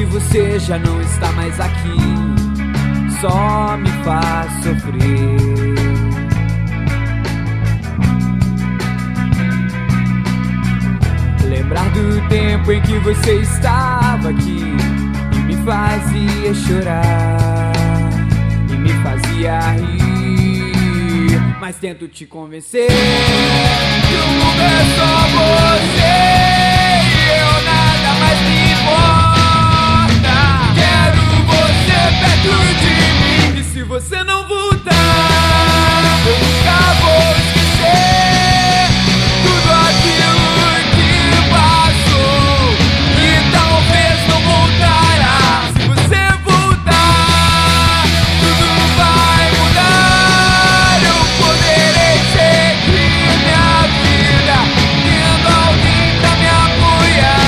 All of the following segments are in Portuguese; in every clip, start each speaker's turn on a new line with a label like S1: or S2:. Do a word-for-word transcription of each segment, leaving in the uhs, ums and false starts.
S1: que você já não está mais aqui só me faz sofrer. Lembrar do tempo em que você estava aqui e me fazia chorar e me fazia rir, mas tento te convencer que o mundo é só você e eu nada mais me importa. Quero você perto de mim e se você não voltar, eu nunca vou esquecer tudo aquilo que passou e talvez não voltará. Se você voltar, tudo vai mudar. Eu poderei seguir minha vida tendo alguém pra me apoiar.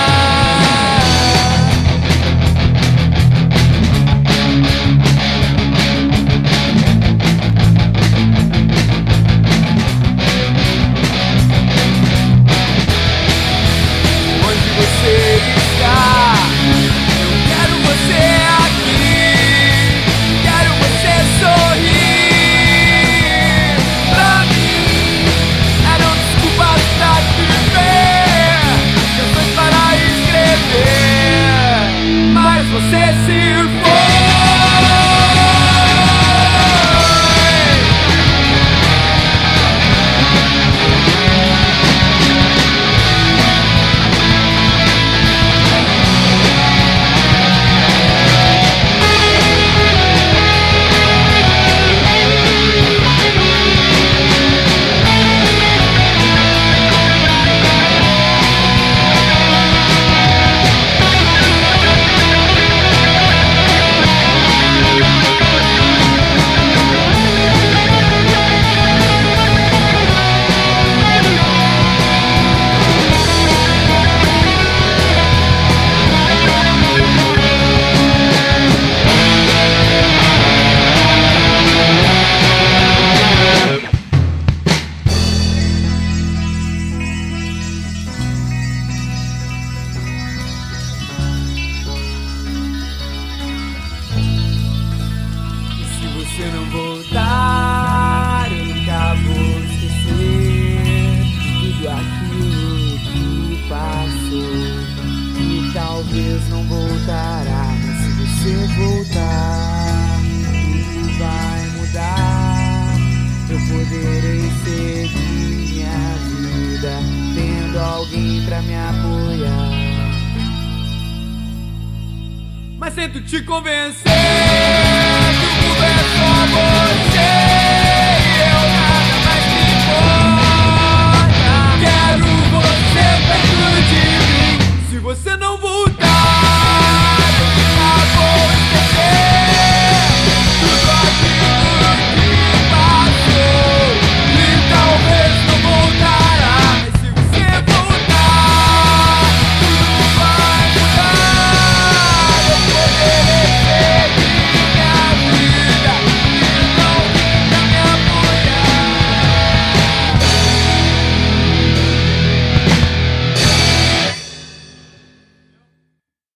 S1: Onde você está? Eu quero você aqui. Quero você sorrir pra mim. Eram desculpas pra viver, canções para escrever, mas você se foi. Se você não voltar, eu nunca vou esquecer tudo aquilo que passou e talvez não voltará. Mas se você voltar, tudo vai mudar. Eu poderei seguir minha vida tendo alguém pra me apoiar, mas tento te convencer que o mundo é só você e eu nada mais me importa. Quero você perto de mim. Se você não